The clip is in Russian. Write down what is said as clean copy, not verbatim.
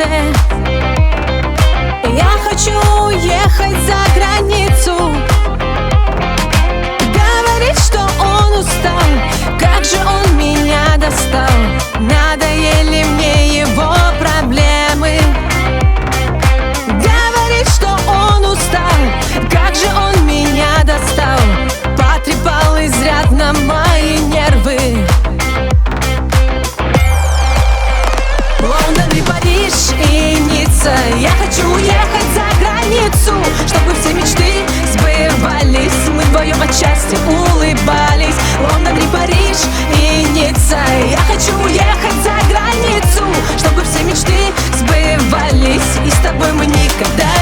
Я хочу уехать за границу. Говорит, что он устал, как же он меня достал. Надоели мне его проблемы. Говорит, что он устал, как же он меня достал. Потрепал изрядно мои нервы. Лондон и Париж и Ницца. Я хочу уехать за границу, чтобы все мечты сбывались. Мы вдвоем от счастья улыбались. Лондон и Париж и Ницца. Я хочу уехать за границу, чтобы все мечты сбывались. И с тобой мы никогда